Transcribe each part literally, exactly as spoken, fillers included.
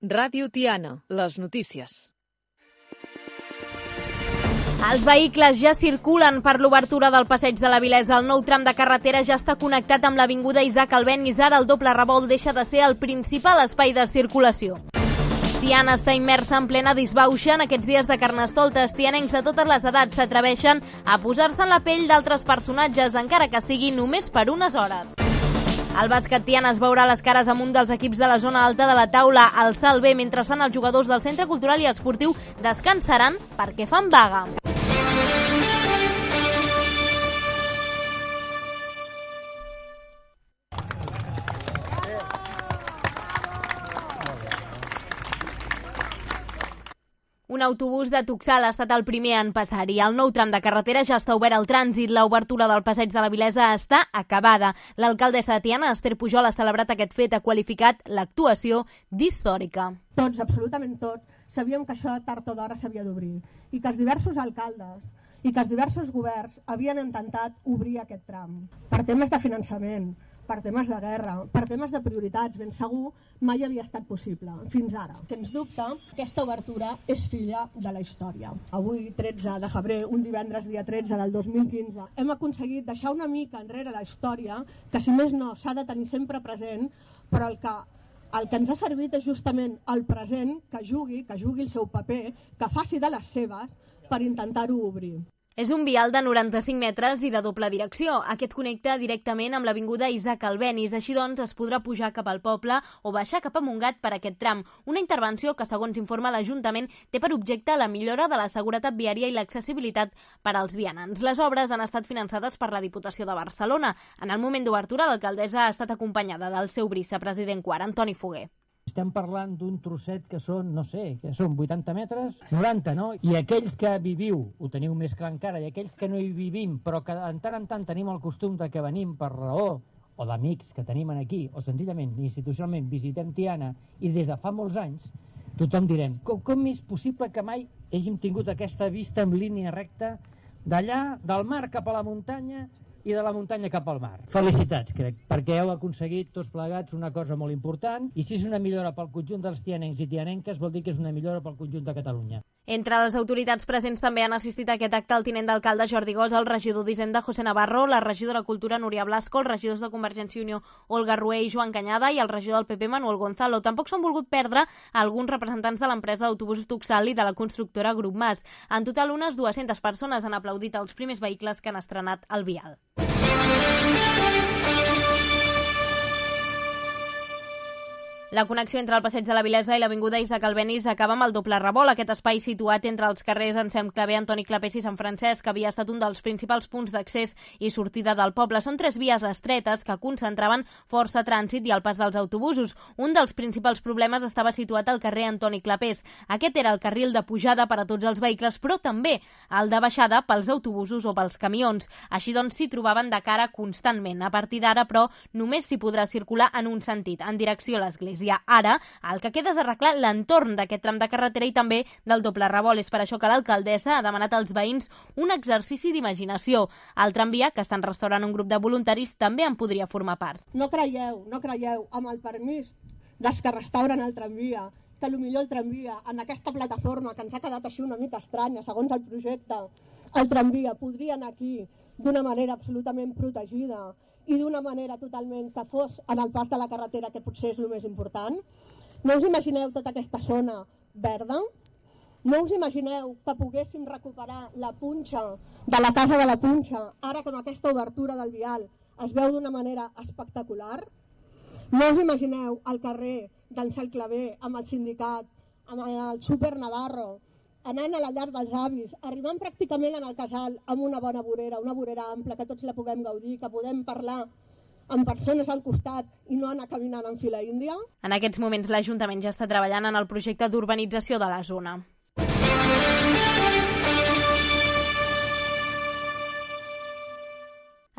Ràdio Tiana, les notícies. Els vehicles ja circulen per l'obertura del passeig de la Vilesa. El nou tram de carretera ja està connectat amb l'avinguda Isaac Albéniz. Ara el doble revolt deixa de ser el principal espai de circulació. Tiana està immersa en plena disbauxa. En aquests dies de Carnestoltes, tianencs de totes les edats s'atreveixen a posar-se en la pell d'altres personatges, encara que sigui només per unes hores. El bàsquet Tiana es veurà les cares amb un dels equips de la zona alta de la taula, el Salt B. Mentrestant, els jugadors del Centre Cultural i Esportiu descansaran perquè fan vaga. Un autobús de Tuxal ha estat el primer en passar-hi. El nou tram de carretera ja està obert al trànsit. L'obertura del passeig de la Vilesa està acabada. L'alcaldessa de Tiana, Esther Pujol, ha celebrat aquest fet, ha qualificat l'actuació d'històrica. Tots, absolutament tots, sabíem que això tard o d'hora s'havia d'obrir i que els diversos alcaldes i que els diversos governs havien intentat obrir aquest tram. Per temes de finançament, per temes de guerra, per temes de prioritats, ben segur, mai havia estat possible, fins ara. Sens dubte, aquesta obertura és filla de la història. Avui, tretze de febrer, un divendres dia tretze del dos mil quinze, hem aconseguit deixar una mica enrere la història, que si més no s'ha de tenir sempre present, però el que, el que ens ha servit és justament el present, que jugui, que jugui el seu paper, que faci de les seves per intentar-ho obrir. És un vial de noranta-cinc metres i de doble direcció. Aquest connecta directament amb l'avinguda Isaac Albéniz. Així doncs, es podrà pujar cap al poble o baixar cap a Montgat per aquest tram. Una intervenció que, segons informa l'Ajuntament, té per objecte la millora de la seguretat viària i l'accessibilitat per als vianants. Les obres han estat finançades per la Diputació de Barcelona. En el moment d'obertura, l'alcaldessa ha estat acompanyada del seu vicepresident quart, Antoni Foguer. Estem parlant d'un trosset que són, no sé, que són vuitanta metres, noranta, no? I aquells que viviu, ho teniu més clar encara, i aquells que no hi vivim, però que en tant en tant tenim el costum de que venim per raó o d'amics que tenim aquí, o senzillament, institucionalment, visitem Tiana, i des de fa molts anys, tothom direm, com, com és possible que mai hàgim tingut aquesta vista en línia recta d'allà, del mar cap a la muntanya, i de la muntanya cap al mar. Felicitats, crec, perquè heu aconseguit tots plegats una cosa molt important, i si és una millora pel conjunt dels tianencs i tianenques, vol dir que és una millora pel conjunt de Catalunya. Entre les autoritats presents també han assistit a aquest acte el tinent d'alcalde Jordi Gós, el regidor d'Hisenda José Navarro, la regidora de Cultura Núria Blasco, els regidors de Convergència i Unió Olga Rué i Joan Canyada i el regidor del P P Manuel Gonzalo. Tampoc s'han volgut perdre alguns representants de l'empresa d'autobusos Tuxal i de la constructora Grup Mas. En total, unes dues-centes persones han aplaudit els primers vehicles que han estrenat el vial. La connexió entre el passeig de la Vilesa i l'avinguda Isaac Albéniz acaba amb el doble revolt. Aquest espai situat entre els carrers Anselm Clavé, Antoni Clapés i Sant Francesc havia estat un dels principals punts d'accés i sortida del poble. Són tres vies estretes que concentraven força trànsit i el pas dels autobusos. Un dels principals problemes estava situat al carrer Antoni Clapés. Aquest era el carril de pujada per a tots els vehicles, però també el de baixada pels autobusos o pels camions. Així doncs s'hi trobaven de cara constantment. A partir d'ara, però, només s'hi podrà circular en un sentit, en direcció a l'església. Ara, el que queda és arreglar l'entorn d'aquest tram de carretera i també del doble revolt. És per això que l'alcaldessa ha demanat als veïns un exercici d'imaginació. El tramvia, que estan restaurant un grup de voluntaris, també en podria formar part. No creieu, no creieu, amb el permís dels que restauren el tramvia, que potser el tramvia, en aquesta plataforma que ens ha quedat així una mica estranya, segons el projecte, el tramvia podria anar aquí d'una manera absolutament protegida i d'una manera totalment que fos en el pas de la carretera, que potser és el més important. No us imagineu tota aquesta zona verda? No us imagineu que poguéssim recuperar la punxa de la Casa de la Punxa, ara que amb aquesta obertura del vial es veu d'una manera espectacular? No us imagineu el carrer d'Anselm Clavé amb el sindicat, amb el Súper Navarro, anant a la llar dels avis, arribant pràcticament en el casal amb una bona vorera, una vorera ampla, que tots la puguem gaudir, que podem parlar amb persones al costat i no anar caminant en fila índia. En aquests moments l'Ajuntament ja està treballant en el projecte d'urbanització de la zona.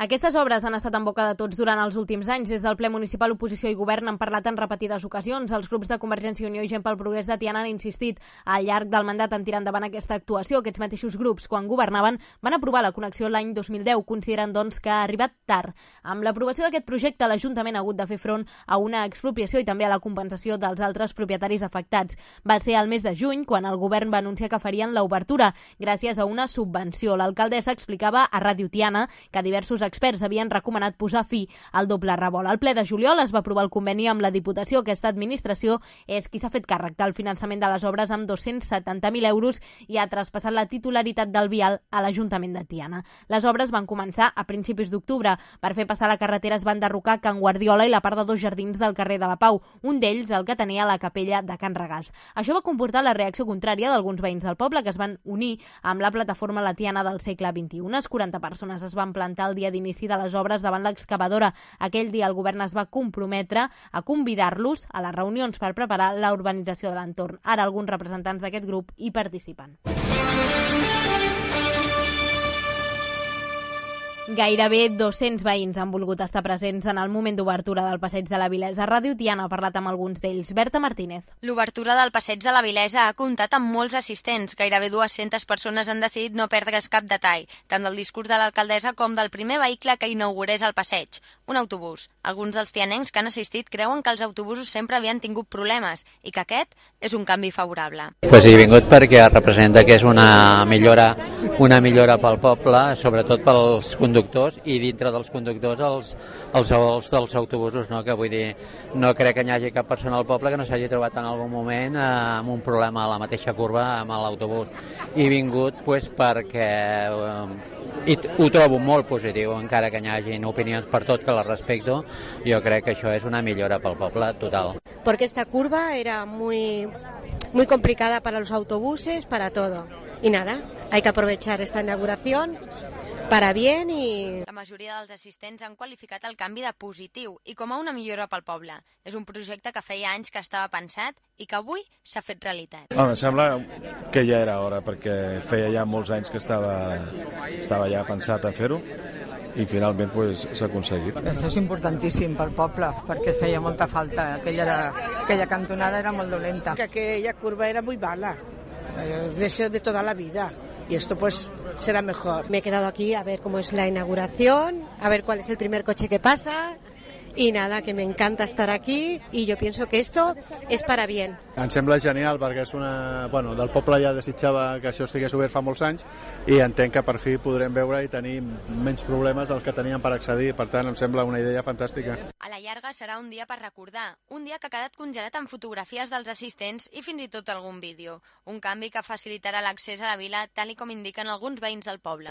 Aquestes obres han estat en boca de tots durant els últims anys. Des del ple municipal, oposició i govern han parlat en repetides ocasions. Els grups de Convergència i Unió i Gent pel Progrés de Tiana han insistit al llarg del mandat en tirar endavant aquesta actuació. Aquests mateixos grups, quan governaven, van aprovar la connexió l'any dos mil deu, considerant doncs que ha arribat tard. Amb l'aprovació d'aquest projecte, l'Ajuntament ha hagut de fer front a una expropiació i també a la compensació dels altres propietaris afectats. Va ser al mes de juny quan el govern va anunciar que farien l'obertura gràcies a una subvenció. L'alcaldessa explicava a Ràdio Tiana que diversos experts havien recomanat posar fi al doble revolt. Al ple de juliol es va aprovar el conveni amb la Diputació. Aquesta administració és qui s'ha fet càrrec del finançament de les obres amb dos-cents setanta mil euros i ha traspassat la titularitat del vial a l'Ajuntament de Tiana. Les obres van començar a principis d'octubre. Per fer passar la carretera es van derrocar Can Guardiola i la part de dos jardins del carrer de la Pau, un d'ells el que tenia la capella de Can Regàs. Això va comportar la reacció contrària d'alguns veïns del poble que es van unir amb la plataforma La Tiana del segle vint-i-u. Unes quaranta persones es van plantar el dia d'inici de les obres davant l'excavadora. Aquell dia el govern es va comprometre a convidar-los a les reunions per preparar la urbanització de l'entorn. Ara alguns representants d'aquest grup hi participen. Gairebé dos-cents veïns han volgut estar presents en el moment d'obertura del Passeig de la Vilesa. Ràdio Tiana ha parlat amb alguns d'ells. Berta Martínez. L'obertura del Passeig de la Vilesa ha comptat amb molts assistents. Gairebé dues-centes persones han decidit no perdre's cap detall, tant del discurs de l'alcaldessa com del primer vehicle que inaugurés el passeig, un autobús. Alguns dels tianencs que han assistit creuen que els autobusos sempre havien tingut problemes i que aquest és un canvi favorable. Pues he vingut perquè representa que és una millora, una millora pel poble, sobretot pels conductors i dintre dels conductors els, els, els dels autobusos, no? Que vull dir, no crec que hi hagi cap persona al poble que no s'hagi trobat en algun moment eh, amb un problema a la mateixa curva amb l'autobús. He vingut pues, perquè eh, i ho trobo molt positiu, encara que hi hagi opinions per tot que la respecto. Jo crec que això és una millora pel poble total. Porque esta curva era muy, muy complicada para los autobuses, para todo. Y nada, hay que aprovechar esta inauguración para bien i... La majoria dels assistents han qualificat el canvi de positiu i com a una millora pel poble. És un projecte que feia anys que estava pensat i que avui s'ha fet realitat. Home, em sembla que ja era hora, perquè feia ja molts anys que estava, estava ja pensat en fer-ho i finalment pues, s'ha aconseguit. Això és importantíssim pel poble, perquè feia molta falta. Aquella, aquella cantonada era molt dolenta. Que aquella curva era muy mala, de ser de toda la vida. Y esto pues será mejor. Me he quedado aquí a ver cómo es la inauguración, a ver cuál es el primer coche que pasa y nada, que me encanta estar aquí y yo pienso que esto es para bien. Em sembla genial perquè és una... Bueno, del poble ja desitjava que això estigués obert fa molts anys i entenc que per fi podrem veure i tenir menys problemes dels que teníem per accedir. Per tant, em sembla una idea fantàstica. A la llarga serà un dia per recordar, un dia que ha quedat congelat amb fotografies dels assistents i fins i tot algun vídeo. Un canvi que facilitarà l'accés a la vila tal i com indiquen alguns veïns del poble.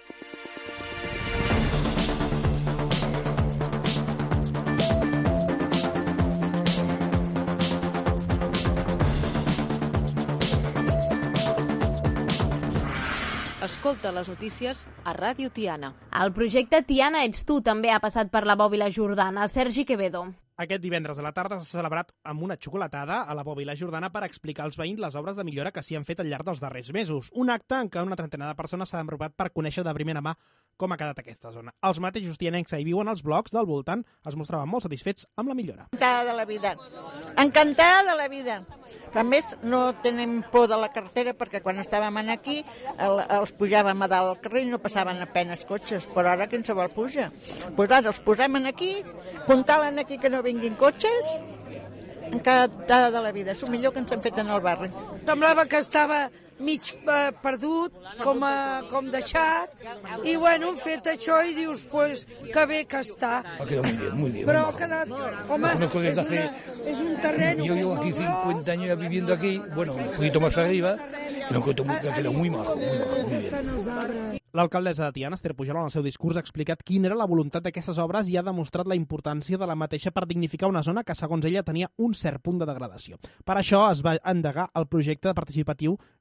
Escolta les notícies a Ràdio Tiana. El projecte Tiana ets tu també ha passat per la Bòbila Jordana. Sergi Quevedo. Aquest divendres a la tarda s'ha celebrat amb una xocolatada a la Bòbila Jordana per explicar als veïns les obres de millora que s'hi han fet al llarg dels darrers mesos. Un acte en què una trentena de persones s'han apropat per conèixer de primera mà com ha quedat aquesta zona. Els mateixos tianencs que hi viuen als blocs del voltant es mostraven molt satisfets amb la millora. Encantada de la vida, encantada de la vida. Però a més no tenim por de la carretera perquè quan estàvem aquí el, els pujàvem a dalt al carrer i no passaven apenes cotxes, però ara qui ens vol pujar? Pues ara els posem aquí, comptalen aquí que no vinguin cotxes, encantada de la vida. És el millor que ens han fet en el barri. Semblava que estava mig eh, perdut, com, a, com deixat, i bueno, hem fet això i dius, pues, que bé que està. Ha quedado muy bien, muy bien. Però ha quedat, home, és, una, és un terreno... Yo llevo aquí cincuenta años ya viviendo aquí, bueno, un poquito más arriba, y lo encuentro muy, ha quedado muy majo, muy majo, muy bien. L'alcaldessa de Tiana, Esther Pujol, en el seu discurs ha explicat quina era la voluntat d'aquestes obres i ha demostrat la importància de la mateixa per dignificar una zona que, segons ella, tenia un cert punt de degradació. Per això es va endegar el projecte participatiu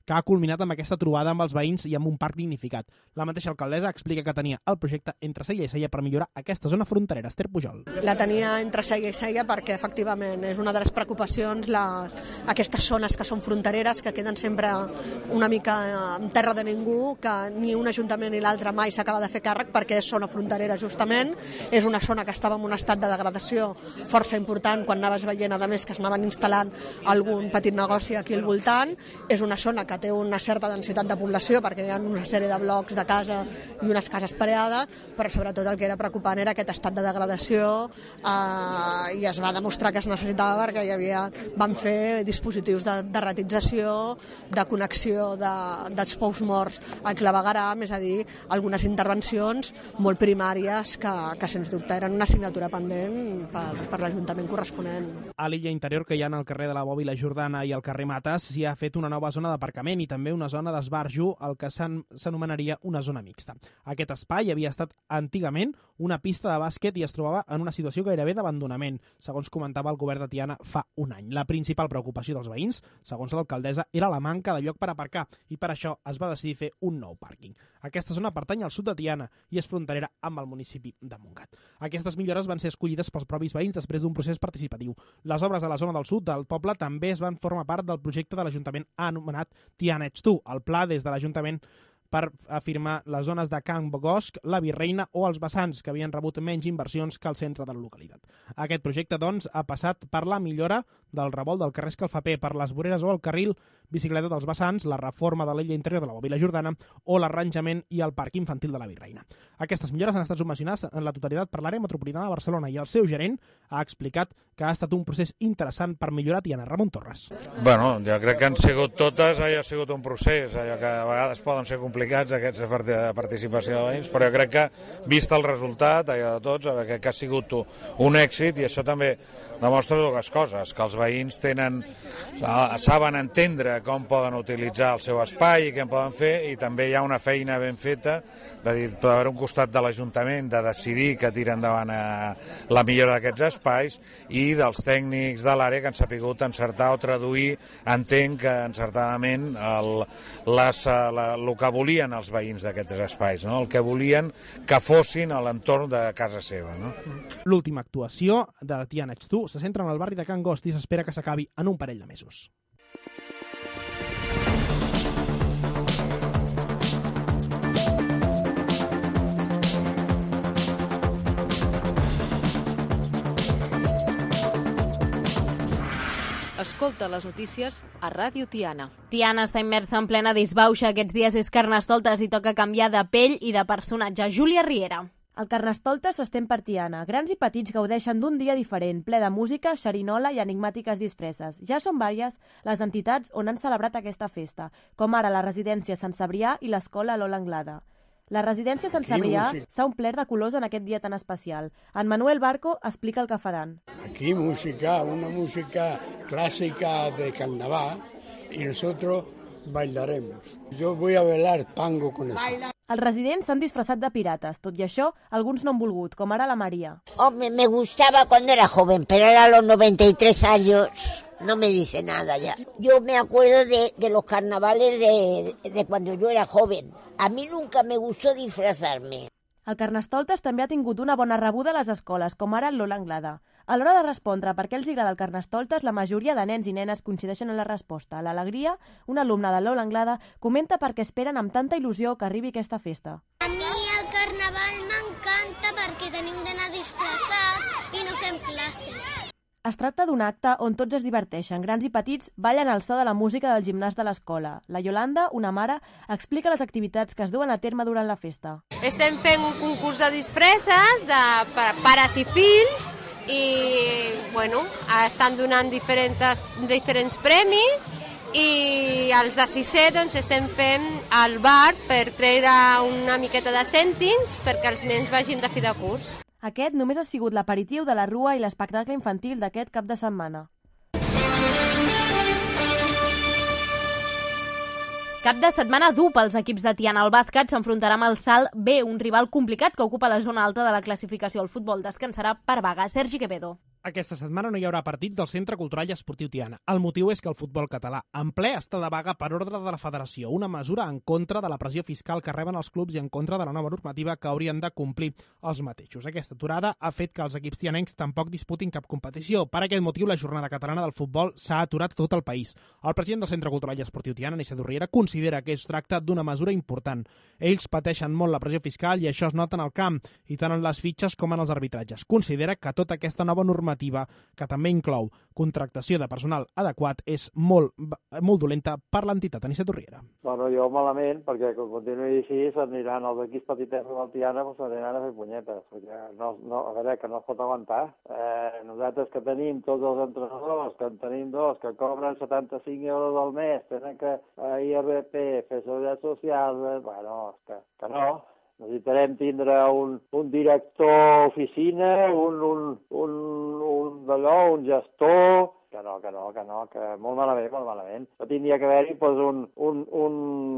que ha culminat amb aquesta trobada amb els veïns i amb un parc dignificat. La mateixa alcaldessa explica que tenia el projecte entre cella i cella per millorar aquesta zona fronterera. Esther Pujol. La tenia entre cella i cella perquè efectivament és una de les preocupacions les, aquestes zones que són frontereres, que queden sempre una mica en terra de ningú, que ni un ajuntament ni l'altre mai s'acaba de fer càrrec perquè és zona fronterera justament. És una zona que estava en un estat de degradació força important quan anaves veient a més que es anaven instal·lant algun petit negoci aquí al voltant. És una zona que té una certa densitat de població perquè hi ha una sèrie de blocs de casa i unes cases pareades, però sobretot el que era preocupant era aquest estat de degradació eh, i es va demostrar que es necessitava perquè hi havia, van fer dispositius de, de ratització, de connexió de, dels pous morts al clavegaram, és a dir, algunes intervencions molt primàries que, que sens dubte eren una assignatura pendent per, per l'Ajuntament corresponent. A l'illa interior que hi ha al carrer de la Bòbila Jordana i al carrer Mates s'hi ha fet una nova zona d'aparcament i també una zona d'esbarjo, el que s'anomenaria una zona mixta. Aquest espai havia estat antigament una pista de bàsquet i es trobava en una situació gairebé d'abandonament, segons comentava el govern de Tiana fa un any. La principal preocupació dels veïns, segons l'alcaldessa, era la manca de lloc per aparcar i per això es va decidir fer un nou pàrquing. Aquesta zona pertany al sud de Tiana i és fronterera amb el municipi de Montgat. Aquestes millores van ser escollides pels propis veïns després d'un procés participatiu. Les obres de la zona del sud del poble també es van formar part del projecte de l'Ajuntament anomenat Tiana Ets Tu, el pla des de l'Ajuntament per afirmar les zones de Can Bosc, la Virreina o els vessants, que havien rebut menys inversions que al centre de la localitat. Aquest projecte, doncs, ha passat per la millora del revolt del carrer Escalfaper, per les voreres o el carril bicicleta dels vessants, la reforma de l'illa interior de la Bòbila Jordana o l'arranjament i el parc infantil de la Virreina. Aquestes millores han estat subvencionades en la totalitat per l'àrea metropolitana de Barcelona i el seu gerent ha explicat que ha estat un procés interessant per millorar Tiana. Ramon Torres. Bueno, jo crec que han sigut totes, ha sigut un procés, allò que a vegades poden ser complicats aquests de participació de veïns, però jo crec que, vist el resultat, allò de tots, crec que ha sigut un èxit i això també demostra dues coses, que els veïns tenen, saben entendre com poden utilitzar el seu espai i què en poden fer, i també hi ha una feina ben feta de dir, per haver un costat de l'Ajuntament de decidir que tira endavant la millora d'aquests espais i dels tècnics de l'àrea que han sapigut encertar o traduir, entenc que encertadament el, les, la, el que volien els veïns d'aquests espais, no? El que volien que fossin a l'entorn de casa seva. No? L'última actuació de Tiana Ets Tu se centra en el barri de Can Gost i s'espera que s'acabi en un parell de mesos. Escolta les notícies a Ràdio Tiana. Tiana està immersa en plena disbauxa. Aquests dies és Carnestoltes i toca canviar de pell i de personatge. Júlia Riera. El Carnestoltes s'estén per Tiana. Grans i petits gaudeixen d'un dia diferent, ple de música, xerinola i enigmàtiques disfresses. Ja són vàries les entitats on han celebrat aquesta festa, com ara la residència Sant Cebrià i l'escola Lola Anglada. La residència Sant Cebrià s'ha omplert de colors en aquest dia tan especial. En Manuel Barco explica el que faran. Aquí música, una música clásica de carnaval y nosotros bailaremos. Yo voy a bailar tango con eso. Els residents s'han disfressat de pirates. Tot i això, alguns no han volgut, com ara la Maria. Hombre, me gustaba cuando era joven, pero ahora a los noventa y tres años no me dice nada ya. Yo me acuerdo de, de los carnavales de, de cuando yo era joven. A mí nunca me gustó disfrazarme. El Carnestoltes també ha tingut una bona rebuda a les escoles, com ara el Lola Anglada. A l'hora de respondre per què els agrada el Carnestoltes, la majoria de nens i nenes coincideixen en la resposta. L'alegria, un alumne de Lola Anglada, comenta per què esperen amb tanta il·lusió que arribi aquesta festa. A mi el carnaval m'encanta perquè tenim d'anar disfressats i no fem classe. Es tracta d'un acte on tots es diverteixen. Grans i petits ballen al so de la música del gimnàs de l'escola. La Yolanda, una mare, explica les activitats que es duen a terme durant la festa. Estem fent un concurs de disfresses de pares i fills i bueno, estan donant diferents, diferents premis i els de sisè doncs, estem fent al bar per treure una miqueta de cèntims perquè els nens vagin de fi de curs. Aquest només ha sigut l'aperitiu de la rua i l'espectacle infantil d'aquest cap de setmana. Cap de setmana dur pels equips de Tiana. El bàsquet s'enfrontarà amb el Salt B, un rival complicat que ocupa la zona alta de la classificació. El futbol descansarà per vaga. Sergi Quevedo. Aquesta setmana no hi haurà partits del Centre Cultural i Esportiu Tiana. El motiu és que el futbol català en ple està de vaga per ordre de la federació, una mesura en contra de la pressió fiscal que reben els clubs i en contra de la nova normativa que haurien de complir els mateixos. Aquesta aturada ha fet que els equips tianencs tampoc disputin cap competició. Per aquest motiu, la jornada catalana del futbol s'ha aturat a tot el país. El president del Centre Cultural i Esportiu Tiana, Nicet Riera, considera que es tracta d'una mesura important. Ells pateixen molt la pressió fiscal i això es nota en el camp, i tant en les fitxes com en els arbitratges. Considera que tota aquesta nova normativa, que també inclou contractació de personal adequat, és molt, molt dolenta per l'entitat. Aniceto Riera. Bueno, jo malament, perquè quan continuï així s'aniran els equips petitets del Tiana, doncs s'aniran a fer punyetes, perquè no, no, a veure, que no es pot aguantar. Eh, nosaltres que tenim tots els entrenadors, que en tenim dos, que cobren setanta-cinc euros al mes, tenen que eh, I R P, fer seguretat social, eh, bueno, que, que no. Necessitarem tindre un, un director oficina, un, un, un, un d'allò, un gestor, que no, que no, que no, que molt malament, molt malament. No tindria que haver-hi pues, un, un, un,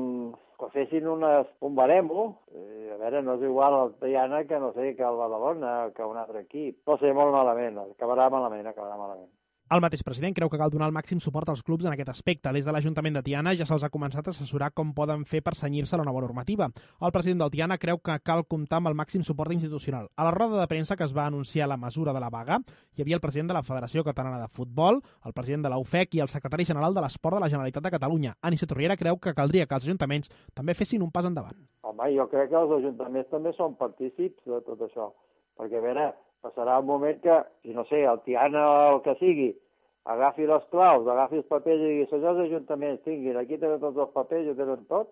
que fessin unes, un baremo. Eh, a veure, no és igual el Tiana que no sé, que el Badalona, que un altre equip. No sé, molt malament, acabarà malament, acabarà malament. El mateix president creu que cal donar el màxim suport als clubs en aquest aspecte. Des de l'Ajuntament de Tiana ja se'ls ha començat a assessorar com poden fer per cenyir-se a la nova normativa. El president del Tiana creu que cal comptar amb el màxim suport institucional. A la roda de premsa que es va anunciar la mesura de la vaga, hi havia el president de la Federació Catalana de Futbol, el president de la U F E C i el secretari general de l'Esport de la Generalitat de Catalunya. Aniceto Riera creu que caldria que els ajuntaments també fessin un pas endavant. Home, jo crec que els ajuntaments també són partícips de tot això, perquè a veure, passarà un moment que, si no sé, el Tiana o el que sigui, agafi les claus, agafi els papers i digui, senyors ajuntaments, tinguin, aquí tenen tots els papers, ho tenen tot,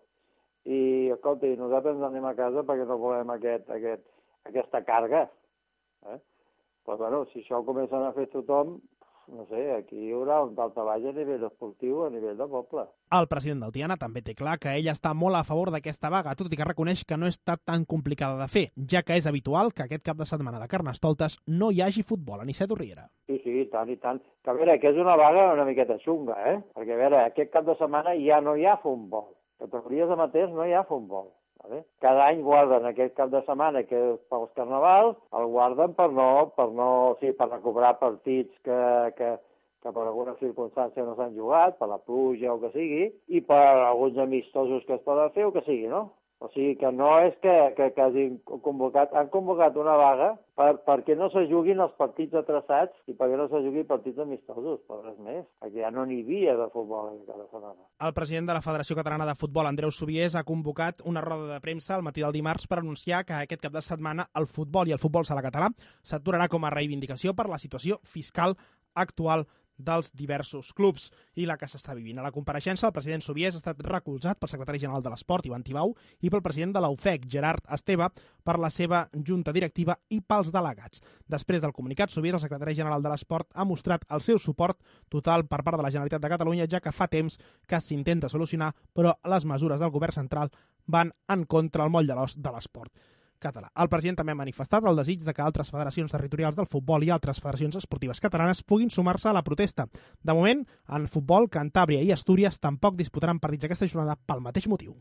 i, escolta, i nosaltres ens anem a casa perquè no volem aquest, aquest, aquesta càrrega. Eh? Però, bueno, si això ho comencen a fer tothom, no sé, aquí hi haurà un daltabaix a nivell esportiu, a nivell de poble. El president del Tiana també té clar que ell està molt a favor d'aquesta vaga, tot i que reconeix que no és tan complicada de fer, ja que és habitual que aquest cap de setmana de Carnestoltes no hi hagi futbol. Aniceto Riera. Sí, sí, i tant, i tant. Que a veure, que és una vaga una miqueta xunga, eh? Perquè, a veure, aquest cap de setmana ja no hi ha futbol. Categories amateurs no hi ha futbol. Vale? Cada any guarden aquest cap de setmana, que és pels carnavals, el guarden per no, per no, sí, per recuperar partits que, que, que per alguna circumstància no s'han jugat, per la pluja o que sigui, i per alguns amistosos que es poden fer o que sigui, no? O sigui que no és que, que, que hagin convocat, han convocat una vaga per, perquè no se juguin els partits atrasats i perquè no se juguin partits amistosos, per res més, perquè ja no n'hi havia de futbol cada setmana. El president de la Federació Catalana de Futbol, Andreu Subiés, ha convocat una roda de premsa al matí del dimarts per anunciar que aquest cap de setmana el futbol i el futbol sala català s'aturarà com a reivindicació per la situació fiscal actual dels diversos clubs i la que s'està vivint. A la compareixença, el president Subiés ha estat recolzat pel secretari general de l'Esport, Ivan Tibau, i pel president de la U F E C, Gerard Esteve, per la seva junta directiva i pels delegats. Després del comunicat, Subiés, el secretari general de l'Esport, ha mostrat el seu suport total per part de la Generalitat de Catalunya, ja que fa temps que s'intenta solucionar, però les mesures del govern central van en contra el moll de l'os de l'esport català. El president també ha manifestat el desig de que altres federacions territorials del futbol i altres federacions esportives catalanes puguin sumar-se a la protesta. De moment, en futbol, Cantàbria i Astúries tampoc disputaran partits aquesta jornada pel mateix motiu.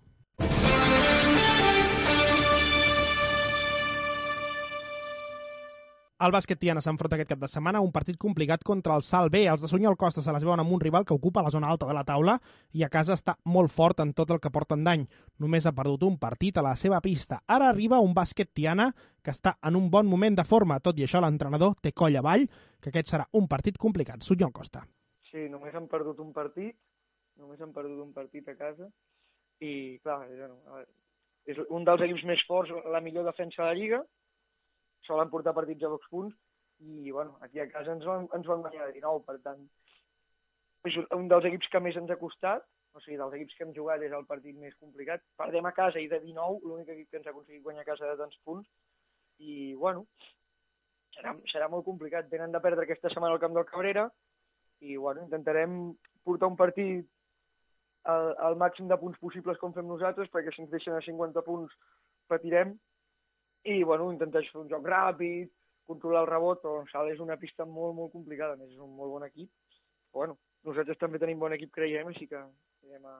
El bàsquet Tiana s'enfronta aquest cap de setmana a un partit complicat contra el Salt B. Els de Sunyol Costa se les veuen amb un rival que ocupa la zona alta de la taula i a casa està molt fort en tot el que porten d'any. Només ha perdut un partit a la seva pista. Ara arriba un bàsquet Tiana que està en un bon moment de forma. Tot i això, l'entrenador té coll avall, que aquest serà un partit complicat. Sunyol Costa. Sí, només han perdut un partit, només han perdut un partit a casa i, clar, és un dels equips més forts, la millor defensa de la Lliga, solen portar partits a dos punts i, bueno, aquí a casa ens van, ens van guanyar de dinou, per tant, és un dels equips que més ens ha costat, o sigui, dels equips que hem jugat és el partit més complicat. Perdem a casa i de dinou, l'únic equip que ens ha aconseguit guanyar a casa de tants punts i, bueno, serà, serà molt complicat. Venen de perdre aquesta setmana al camp del Cabrera i, bueno, intentarem portar un partit al, al màxim de punts possibles com fem nosaltres, perquè si ens deixen a cinquanta punts patirem. I, bueno, intentar fer un joc ràpid, controlar el rebot, però el Salt és una pista molt, molt complicada, a més és un molt bon equip. Però, bueno, nosaltres també tenim bon equip, creiem, així que anirem a,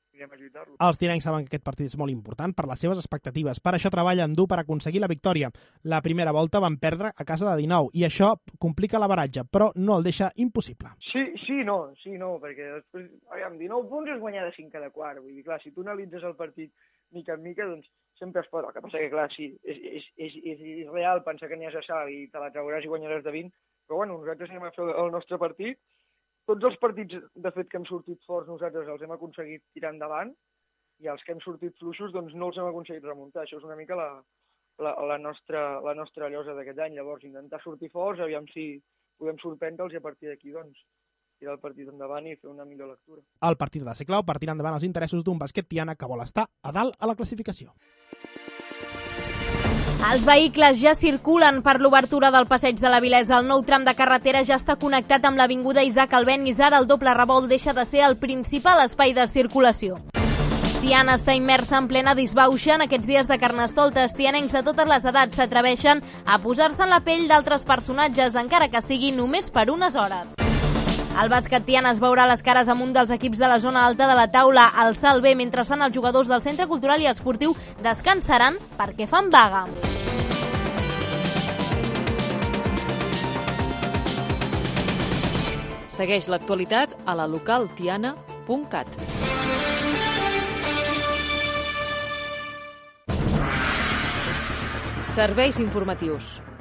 anirem a lluitar-lo. Els tianencs saben que aquest partit és molt important per les seves expectatives. Per això treballen dur per aconseguir la victòria. La primera volta van perdre a casa de dinou i això complica l'averatge, però no el deixa impossible. Sí, sí, no, sí, no, perquè després, aviam, dinou punts és guanyar de cinc cada quart. Vull dir, clar, si tu analitzes el partit mica en mica, doncs sempre es pot. El que passa que, clar, sí, és, és, és, és, és real pensar que n'hi has a sal i te la trauràs i guanyaràs de vint, però bueno, nosaltres anem a fer el nostre partit. Tots els partits, de fet, que hem sortit forts nosaltres els hem aconseguit tirar endavant i els que hem sortit fluixos doncs no els hem aconseguit remuntar. Això és una mica la, la, la, nostra, la nostra llosa d'aquest any. Llavors, intentar sortir forts, aviam si podem sorprendre'ls i a partir d'aquí doncs, tirar el partit endavant i fer una millor lectura. El partit ha de ser clau per tirar endavant els interessos d'un bàsquet Tiana que vol estar a dalt a la classificació. Els vehicles ja circulen per l'obertura del passeig de la Vilesa. El nou tram de carretera ja està connectat amb l'avinguda Isaac Albéniz. Ara el doble revolt deixa de ser el principal espai de circulació. Tiana està immersa en plena disbauxa en aquests dies de Carnestoltes. Tianencs de totes les edats s'atreveixen a posar-se en la pell d'altres personatges, encara que sigui només per unes hores. El bàsquet Tiana es veurà les cares amb un dels equips de la zona alta de la taula, el Salt B. Mentrestant, els jugadors del Centre Cultural i Esportiu descansaran perquè fan vaga. Segueix l'actualitat a la local tiana punt cat. Serveis informatius.